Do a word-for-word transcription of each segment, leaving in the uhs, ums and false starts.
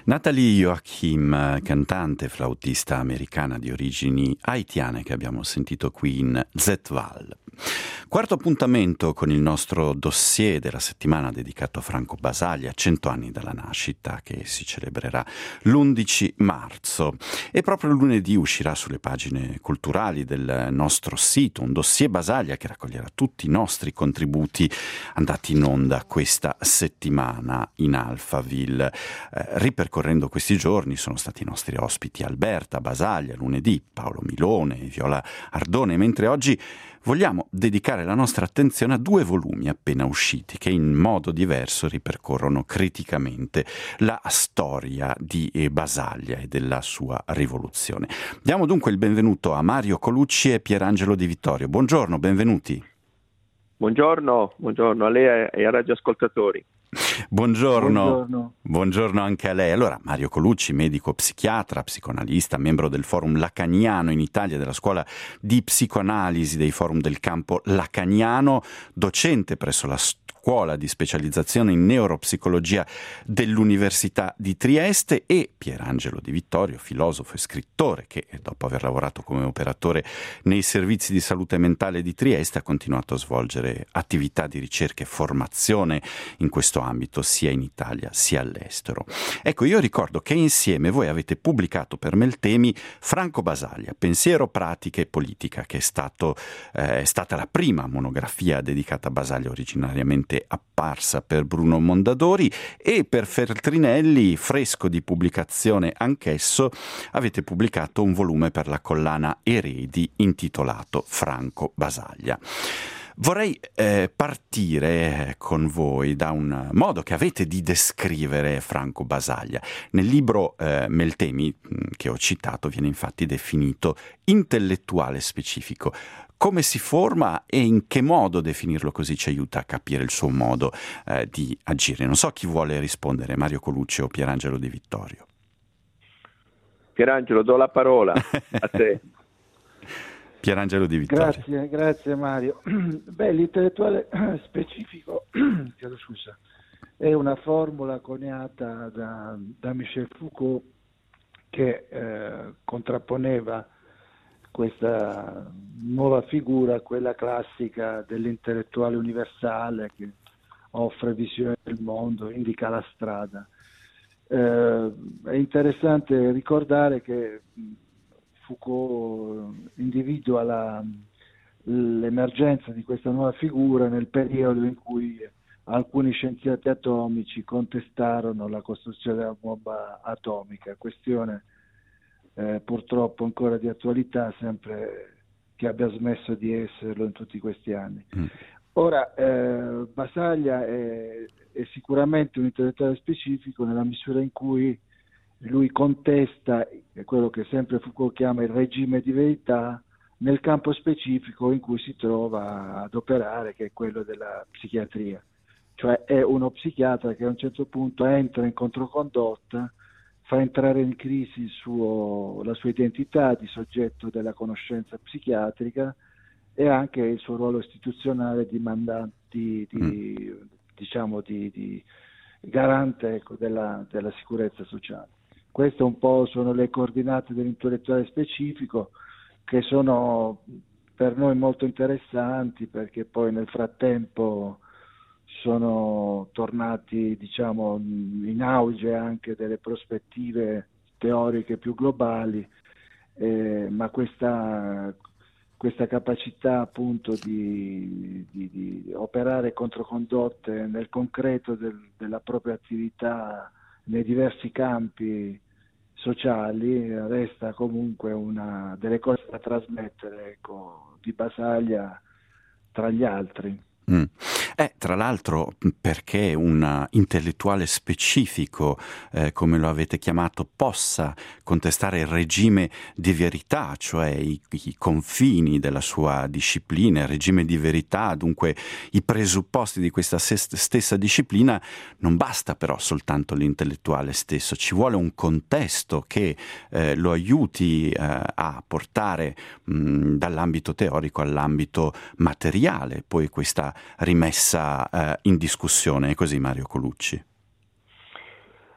Natalie Joachim, cantante flautista americana di origini haitiane che abbiamo sentito qui in Zetval. Quarto appuntamento con il nostro dossier della settimana dedicato a Franco Basaglia, cento anni dalla nascita, che si celebrerà l'undici marzo. E proprio lunedì uscirà sulle pagine culturali del nostro sito un dossier Basaglia che raccoglierà tutti i nostri contributi andati in onda questa settimana in Alphaville. Eh, ripercorrendo questi giorni sono stati i nostri ospiti Alberta Basaglia lunedì, Paolo Milone, Viola Ardone, mentre oggi vogliamo dedicare la nostra attenzione a due volumi appena usciti che in modo diverso ripercorrono criticamente la storia di Basaglia e della sua rivoluzione. Diamo dunque il benvenuto a Mario Colucci e Pierangelo Di Vittorio. Buongiorno, benvenuti. Buongiorno, buongiorno a lei e ai radioascoltatori. Buongiorno. Buongiorno. Buongiorno anche a lei. Allora, Mario Colucci, medico psichiatra, psicoanalista, membro del Forum Lacaniano in Italia, della scuola di psicoanalisi dei forum del campo lacaniano, docente presso la scuola di specializzazione in neuropsicologia dell'Università di Trieste, e Pierangelo Di Vittorio, filosofo e scrittore che, dopo aver lavorato come operatore nei servizi di salute mentale di Trieste, ha continuato a svolgere attività di ricerca e formazione in questo ambito sia in Italia sia all'estero. Ecco, io ricordo che insieme voi avete pubblicato per Meltemi Franco Basaglia, Pensiero, pratica e politica, che è, stato, eh, è stata la prima monografia dedicata a Basaglia originariamente apparsa per Bruno Mondadori, e per Feltrinelli, fresco di pubblicazione anch'esso, avete pubblicato un volume per la collana Eredi intitolato Franco Basaglia. Vorrei eh, partire con voi da un modo che avete di descrivere Franco Basaglia. Nel libro eh, Meltemi, che ho citato, viene infatti definito intellettuale specifico. Come si forma e in che modo definirlo così ci aiuta a capire il suo modo eh, di agire? Non so chi vuole rispondere, Mario Colucci o Pierangelo Di Vittorio. Pierangelo, do la parola a te. Pierangelo Di Vittorio. Grazie, grazie Mario. Beh, l'intellettuale specifico chiedo scusa, è una formula coniata da, da Michel Foucault che eh, contrapponeva questa nuova figura, quella classica dell'intellettuale universale che offre visione del mondo, indica la strada. Eh, è interessante ricordare che Foucault individua la, l'emergenza di questa nuova figura nel periodo in cui alcuni scienziati atomici contestarono la costruzione della bomba atomica, questione eh, purtroppo ancora di attualità, sempre che abbia smesso di esserlo in tutti questi anni. Mm. Ora, eh, Basaglia è, è sicuramente un intellettuale specifico nella misura in cui lui contesta quello che sempre Foucault chiama il regime di verità nel campo specifico in cui si trova ad operare, che è quello della psichiatria. Cioè è uno psichiatra che a un certo punto entra in controcondotta, fa entrare in crisi il suo, la sua identità di soggetto della conoscenza psichiatrica e anche il suo ruolo istituzionale di mandante, di, di, mm. diciamo di, di garante, ecco, della, della sicurezza sociale. Queste un po' sono le coordinate dell'intellettuale specifico, che sono per noi molto interessanti perché poi nel frattempo sono tornati, diciamo, in auge anche delle prospettive teoriche più globali, eh, ma questa, questa capacità appunto di, di, di operare controcondotte nel concreto del, della propria attività nei diversi campi sociali resta comunque una delle cose da trasmettere, ecco, di Basaglia tra gli altri. Mm. Eh, tra l'altro perché un intellettuale specifico, eh, come lo avete chiamato, possa contestare il regime di verità, cioè i, i confini della sua disciplina, il regime di verità, dunque i presupposti di questa stessa disciplina, non basta però soltanto l'intellettuale stesso, ci vuole un contesto che eh, lo aiuti eh, a portare mh, dall'ambito teorico all'ambito materiale, poi questa rimessa eh, in discussione. È così, Mario Colucci?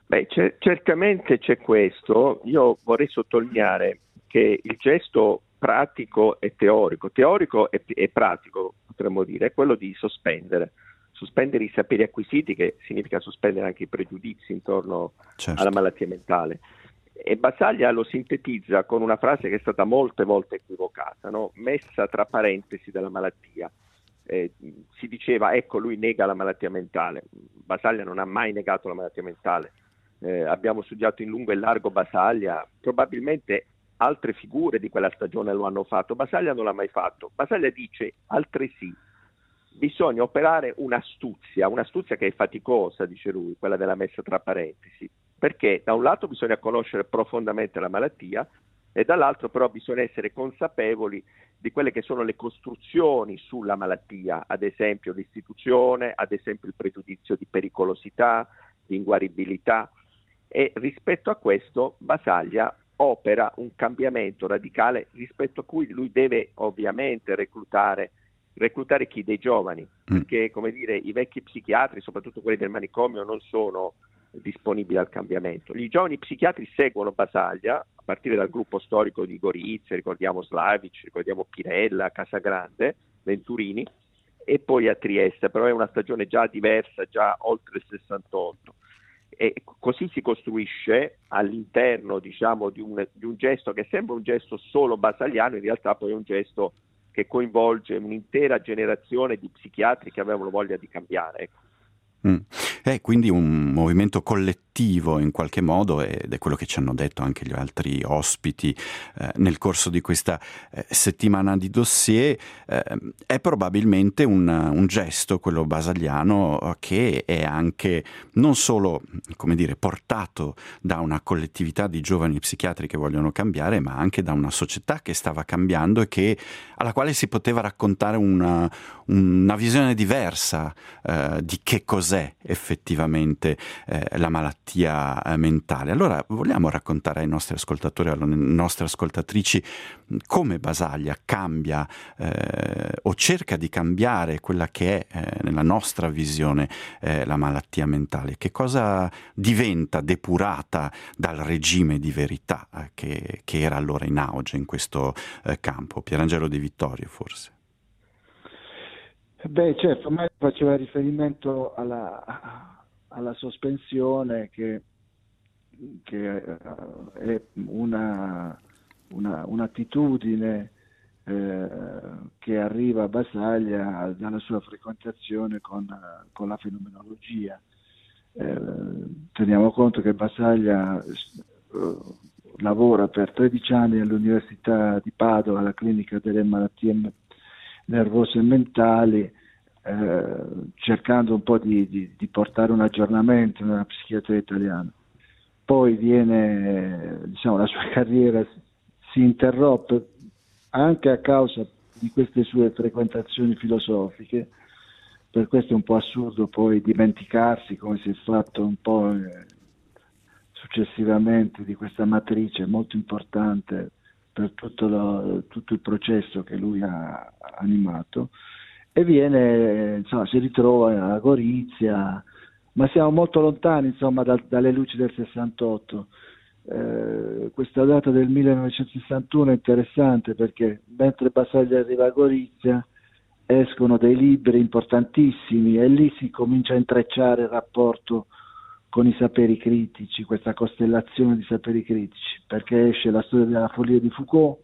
Beh, c'è- certamente c'è questo. Io vorrei sottolineare che il gesto pratico e teorico, teorico e, e pratico, potremmo dire, è quello di sospendere, sospendere i saperi acquisiti, che significa sospendere anche i pregiudizi intorno alla Certo. malattia mentale. E Basaglia lo sintetizza con una frase che è stata molte volte equivocata, no? Messa tra parentesi della malattia. Eh, si diceva, ecco, lui nega la malattia mentale. Basaglia non ha mai negato la malattia mentale. Eh, abbiamo studiato in lungo e largo Basaglia, probabilmente altre figure di quella stagione lo hanno fatto, Basaglia non l'ha mai fatto. Basaglia dice altresì bisogna operare un'astuzia, un'astuzia che è faticosa, dice lui, quella della messa tra parentesi, perché da un lato bisogna conoscere profondamente la malattia e dall'altro però bisogna essere consapevoli di quelle che sono le costruzioni sulla malattia, ad esempio l'istituzione, ad esempio il pregiudizio di pericolosità, di inguaribilità, e rispetto a questo Basaglia opera un cambiamento radicale rispetto a cui lui deve ovviamente reclutare reclutare chi? Dei giovani, perché come dire i vecchi psichiatri, soprattutto quelli del manicomio, non sono disponibili al cambiamento. Gli giovani psichiatri seguono Basaglia a partire dal gruppo storico di Gorizia, ricordiamo Slavic, ricordiamo Pirella, Casagrande, Venturini, e poi a Trieste, però è una stagione già diversa, già oltre il sessantotto. E così si costruisce all'interno, diciamo, di un, di un gesto che sembra un gesto solo basagliano, in realtà poi è un gesto che coinvolge un'intera generazione di psichiatri che avevano voglia di cambiare. Ecco. Mm. È quindi un movimento collettivo in qualche modo, ed è quello che ci hanno detto anche gli altri ospiti eh, nel corso di questa eh, settimana di dossier. Eh, è probabilmente un, un gesto, quello basagliano, che è anche non solo, come dire, portato da una collettività di giovani psichiatri che vogliono cambiare, ma anche da una società che stava cambiando e che, alla quale si poteva raccontare una, una visione diversa eh, di che cos'è effettivamente eh, la malattia eh, mentale. Allora vogliamo raccontare ai nostri ascoltatori, alle nostre ascoltatrici, come Basaglia cambia eh, o cerca di cambiare quella che è eh, nella nostra visione eh, la malattia mentale, che cosa diventa depurata dal regime di verità eh, che, che era allora in auge in questo eh, campo. Pierangelo De Vittorio, forse. Beh, certo, ormai faceva riferimento alla, alla sospensione che, che è una, una, un'attitudine eh, che arriva a Basaglia dalla sua frequentazione con, con la fenomenologia. Eh, teniamo conto che Basaglia eh, lavora per tredici anni all'Università di Padova, alla clinica delle malattie nervose e mentali, eh, cercando un po' di, di, di portare un aggiornamento nella psichiatria italiana. Poi viene, diciamo, la sua carriera si interrompe anche a causa di queste sue frequentazioni filosofiche, per questo è un po' assurdo poi dimenticarsi, come si è fatto un po' eh, successivamente, di questa matrice molto importante per tutto, lo, tutto il processo che lui ha animato, e viene, insomma, si ritrova a Gorizia, ma siamo molto lontani, insomma, da, dalle luci del sessantotto. Eh, questa data del millenovecentosessantuno è interessante perché mentre Basaglia arriva a Gorizia escono dei libri importantissimi e lì si comincia a intrecciare il rapporto con i saperi critici, questa costellazione di saperi critici, perché esce la storia della follia di Foucault,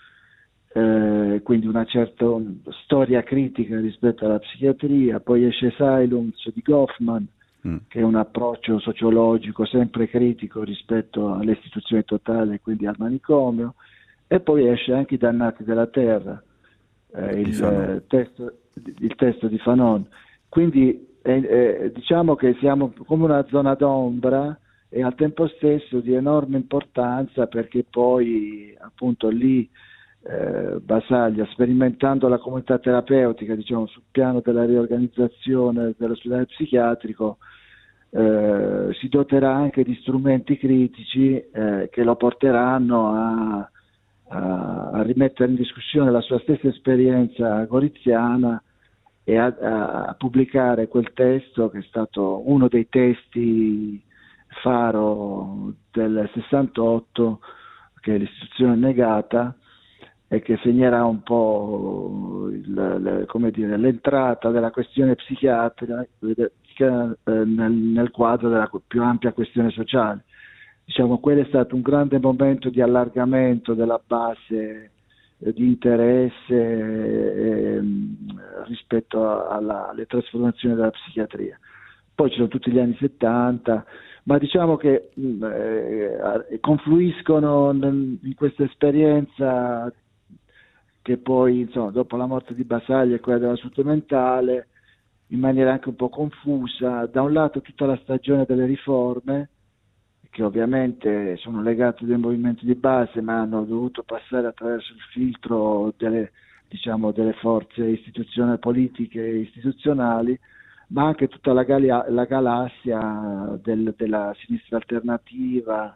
eh, quindi una certa storia critica rispetto alla psichiatria, poi esce Silence di Goffman, mm. che è un approccio sociologico sempre critico rispetto alle istituzioni totali, quindi al manicomio, e poi esce anche I Dannati della Terra, eh, il, eh, testo, il testo di Fanon. Quindi eh, eh, diciamo che siamo come una zona d'ombra e al tempo stesso di enorme importanza, perché poi appunto lì eh, Basaglia, sperimentando la comunità terapeutica, diciamo, sul piano della riorganizzazione dell'ospedale psichiatrico, eh, si doterà anche di strumenti critici eh, che lo porteranno a, a, a rimettere in discussione la sua stessa esperienza goriziana e a, a pubblicare quel testo che è stato uno dei testi Faro del sessantotto, che è l'istituzione negata e che segnerà un po' il, le, come dire, l'entrata della questione psichiatrica nel, nel quadro della più ampia questione sociale. Diciamo, quello è stato un grande momento di allargamento della base eh, di interesse eh, rispetto alla, alle trasformazioni della psichiatria. Poi ci sono tutti gli anni settanta, ma diciamo che eh, confluiscono in questa esperienza che poi, insomma, dopo la morte di Basaglia e quella della salute mentale, in maniera anche un po' confusa, da un lato tutta la stagione delle riforme, che ovviamente sono legate dai movimenti di base, ma hanno dovuto passare attraverso il filtro delle, diciamo, delle forze istituzionali, politiche e istituzionali, ma anche tutta la, galia, la galassia del, della sinistra alternativa.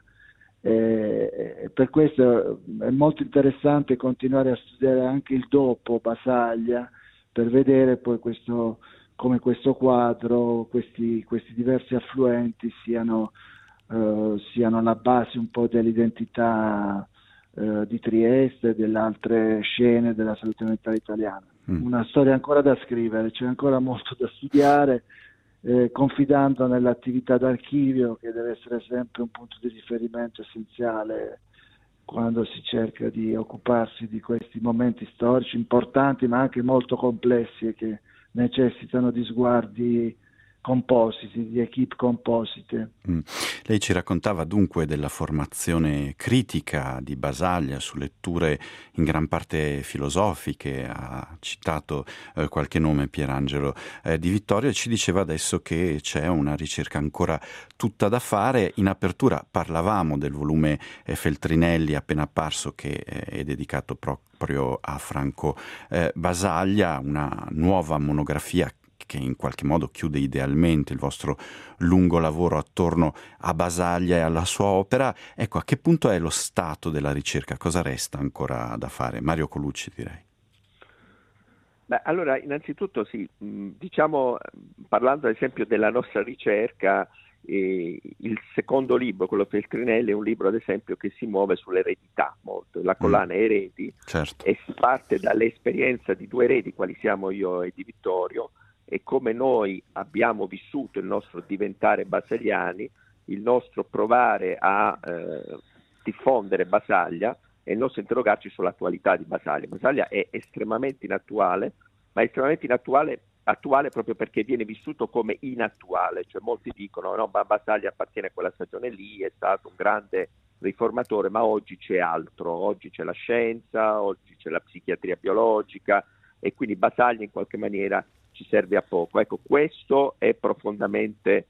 Eh, per questo è molto interessante continuare a studiare anche il dopo Basaglia, per vedere poi questo, come questo quadro, questi, questi diversi affluenti siano, eh, siano la base un po' dell'identità eh, di Trieste e delle altre scene della salute mentale italiana. Mm. Una storia ancora da scrivere, c'è ancora molto da studiare, eh, confidando nell'attività d'archivio, che deve essere sempre un punto di riferimento essenziale quando si cerca di occuparsi di questi momenti storici importanti, ma anche molto complessi e che necessitano di sguardi compositi, di equip composite. Mm. Lei ci raccontava dunque della formazione critica di Basaglia su letture in gran parte filosofiche, ha citato eh, qualche nome, Pierangelo eh, Di Vittorio, e ci diceva adesso che c'è una ricerca ancora tutta da fare. In apertura parlavamo del volume eh, Feltrinelli appena apparso, che eh, è dedicato proprio a Franco eh, Basaglia, una nuova monografia che in qualche modo chiude idealmente il vostro lungo lavoro attorno a Basaglia e alla sua opera. Ecco, a che punto è lo stato della ricerca? Cosa resta ancora da fare? Mario Colucci, direi. Beh, allora, innanzitutto sì, diciamo, parlando ad esempio della nostra ricerca, eh, il secondo libro, quello Feltrinelli, è un libro ad esempio che si muove sull'eredità molto, la collana mm. Eredi, certo. E si parte dall'esperienza di due eredi, quali siamo io e Di Vittorio, e come noi abbiamo vissuto il nostro diventare basagliani, il nostro provare a eh, diffondere Basaglia e il nostro interrogarci sull'attualità di Basaglia. Basaglia è estremamente inattuale, ma è estremamente inattuale attuale proprio perché viene vissuto come inattuale, cioè molti dicono no, ma Basaglia appartiene a quella stagione lì, è stato un grande riformatore, ma oggi c'è altro, oggi c'è la scienza, oggi c'è la psichiatria biologica e quindi Basaglia in qualche maniera ci serve a poco. Ecco, questo è profondamente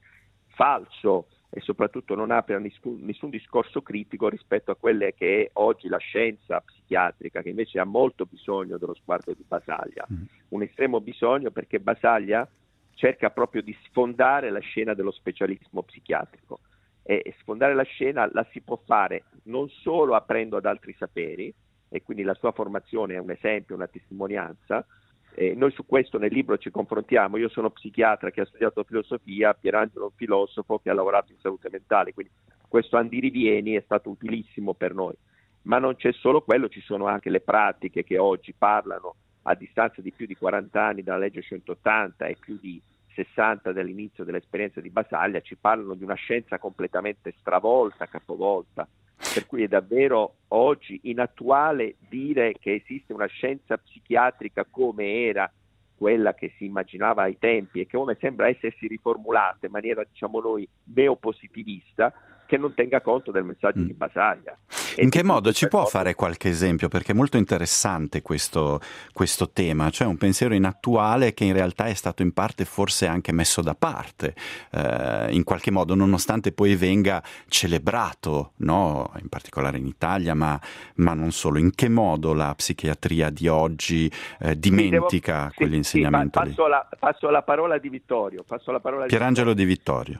falso e soprattutto non apre nessun, nessun discorso critico rispetto a quelle che è oggi la scienza psichiatrica, che invece ha molto bisogno dello sguardo di Basaglia, mm. un estremo bisogno, perché Basaglia cerca proprio di sfondare la scena dello specialismo psichiatrico, e sfondare la scena la si può fare non solo aprendo ad altri saperi, e quindi la sua formazione è un esempio, una testimonianza. Eh, noi su questo nel libro ci confrontiamo. Io sono psichiatra che ha studiato filosofia, Pierangelo è un filosofo che ha lavorato in salute mentale, quindi questo andirivieni è stato utilissimo per noi. Ma non c'è solo quello, ci sono anche le pratiche che oggi parlano, a distanza di più di quaranta anni dalla legge centottanta e più di sessanta dall'inizio dell'esperienza di Basaglia, ci parlano di una scienza completamente stravolta, capovolta, per cui è davvero oggi inattuale dire che esiste una scienza psichiatrica come era quella che si immaginava ai tempi e che come sembra essersi riformulata in maniera, diciamo noi, neopositivista, che non tenga conto del messaggio mm. di Basaglia. In che modo? Ci può fare qualche esempio? Perché è molto interessante questo, questo tema, cioè un pensiero inattuale che in realtà è stato in parte forse anche messo da parte, eh, in qualche modo, nonostante poi venga celebrato, no? In particolare in Italia, ma, ma non solo. In che modo la psichiatria di oggi eh, dimentica sì, quell'insegnamento sì, passo lì? La, passo la parola a Di Vittorio. Passo la parola a Pierangelo Di Vittorio.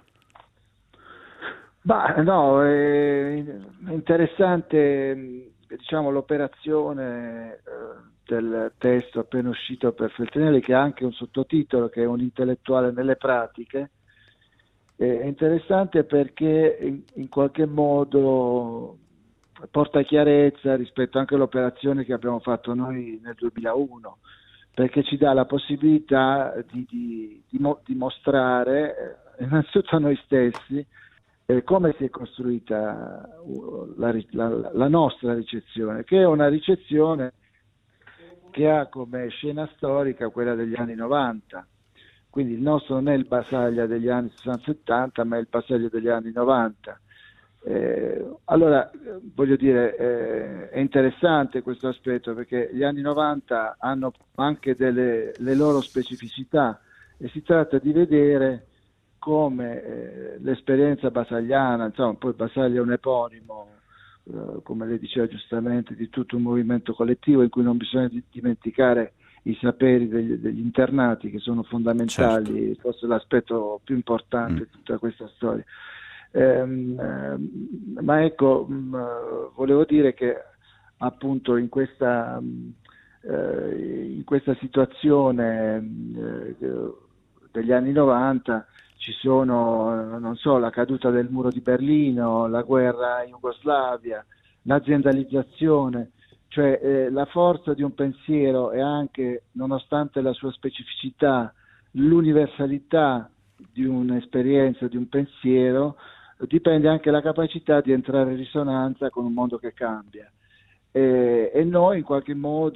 Bah, no, è interessante, diciamo, l'operazione eh, del testo appena uscito per Feltrinelli, che ha anche un sottotitolo che è un intellettuale nelle pratiche, È interessante perché in, in qualche modo porta chiarezza rispetto anche all'operazione che abbiamo fatto noi nel duemilauno, perché ci dà la possibilità di, di, di, mo, di mostrare eh, innanzitutto a noi stessi eh, come si è costruita la, la, la nostra ricezione, che è una ricezione che ha come scena storica quella degli anni novanta. Quindi il nostro non è il Basaglia degli anni sessanta settanta, ma è il Basaglia degli anni novanta. Eh, allora, voglio dire, eh, è interessante questo aspetto, perché gli anni novanta hanno anche delle le loro specificità e si tratta di vedere come eh, l'esperienza basagliana, insomma, poi Basaglia è un eponimo, eh, come lei diceva giustamente, di tutto un movimento collettivo in cui non bisogna dimenticare i saperi degli, degli internati, che sono fondamentali, certo. Forse l'aspetto più importante mm. di tutta questa storia. Ehm, ehm, ma ecco, mh, volevo dire che appunto in questa, mh, eh, in questa situazione mh, degli anni novanta ci sono, non so, la caduta del muro di Berlino, la guerra in Jugoslavia, l'aziendalizzazione, cioè eh, la forza di un pensiero e anche, nonostante la sua specificità, l'universalità di un'esperienza, di un pensiero, dipende anche dalla capacità di entrare in risonanza con un mondo che cambia. E, e noi in qualche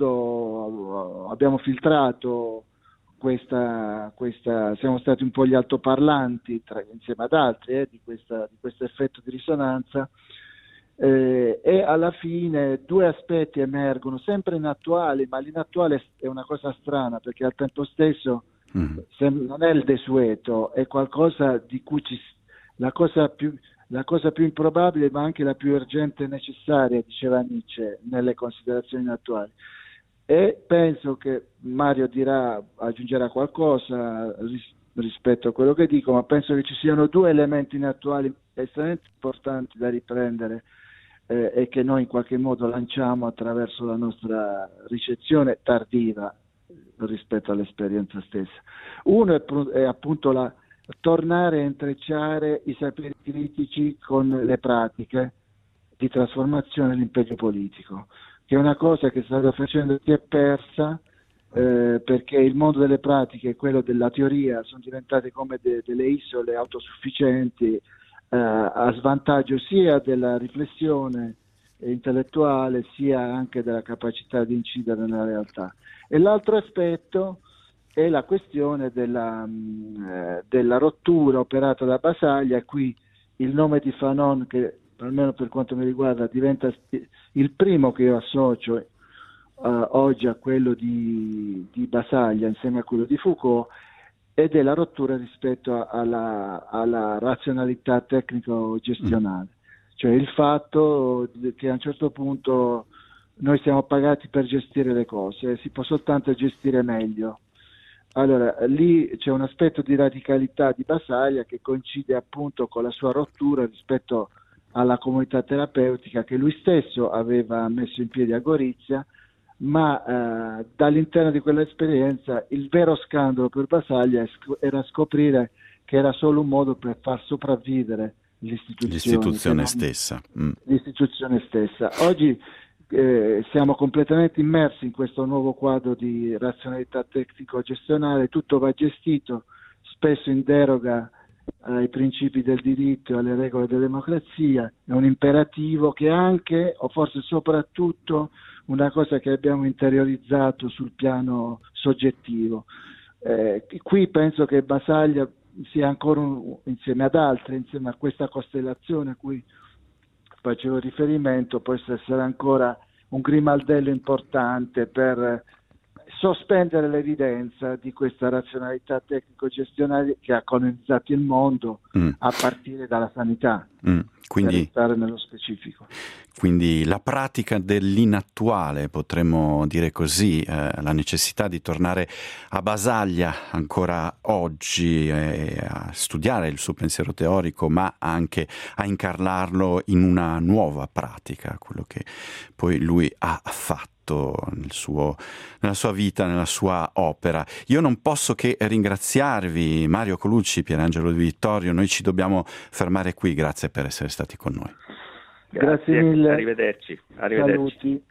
modo abbiamo filtrato questa, questa siamo stati un po' gli altoparlanti tra, insieme ad altri eh, di, questa, di questo effetto di risonanza. Eh, e alla fine due aspetti emergono, sempre inattuali, ma l'inattuale è una cosa strana, perché al tempo stesso mm. sem- non è il desueto, è qualcosa di cui ci, la cosa più la cosa più improbabile, ma anche la più urgente e necessaria, diceva Nietzsche, nelle considerazioni attuali. E penso che Mario dirà, aggiungerà qualcosa ris- rispetto a quello che dico, ma penso che ci siano due elementi inattuali estremamente importanti da riprendere eh, e che noi in qualche modo lanciamo attraverso la nostra ricezione tardiva rispetto all'esperienza stessa. Uno è, è appunto la tornare a intrecciare i saperi critici con le pratiche di trasformazione dell'impegno politico, che è una cosa che sta facendo si è persa eh, perché il mondo delle pratiche e quello della teoria sono diventate come de- delle isole autosufficienti eh, a svantaggio sia della riflessione intellettuale sia anche della capacità di incidere nella realtà. E l'altro aspetto è la questione della, mh, della rottura operata da Basaglia, e qui il nome di Fanon, che almeno per quanto mi riguarda diventa il primo che io associo uh, oggi a quello di, di Basaglia insieme a quello di Foucault, ed è la rottura rispetto a, alla, alla razionalità tecnico-gestionale, cioè il fatto che a un certo punto noi siamo pagati per gestire le cose, si può soltanto gestire meglio. Allora, lì c'è un aspetto di radicalità di Basaglia che coincide appunto con la sua rottura rispetto alla comunità terapeutica che lui stesso aveva messo in piedi a Gorizia, ma eh, dall'interno di quell'esperienza il vero scandalo per Basaglia era scoprire che era solo un modo per far sopravvivere l'istituzione, l'istituzione stessa. Mm. L'istituzione stessa. Oggi Eh, siamo completamente immersi in questo nuovo quadro di razionalità tecnico-gestionale, tutto va gestito, spesso in deroga ai principi del diritto e alle regole della democrazia, è un imperativo che anche, o forse soprattutto, una cosa che abbiamo interiorizzato sul piano soggettivo. Eh, qui penso che Basaglia sia ancora, un, insieme ad altri, insieme a questa costellazione a cui facevo riferimento, può essere ancora un grimaldello importante per sospendere l'evidenza di questa razionalità tecnico-gestionale che ha colonizzato il mondo mm. a partire dalla sanità, mm. Quindi, per stare nello specifico. Quindi la pratica dell'inattuale, potremmo dire così, eh, la necessità di tornare a Basaglia ancora oggi eh, a studiare il suo pensiero teorico, ma anche a incarnarlo in una nuova pratica, quello che poi lui ha fatto. fatto nel suo, nella sua vita, nella sua opera. Io non posso che ringraziarvi, Mario Colucci, Pierangelo Di Vittorio. Noi ci dobbiamo fermare qui, grazie per essere stati con noi. Grazie, Grazie mille. Arrivederci. Arrivederci. Saluti.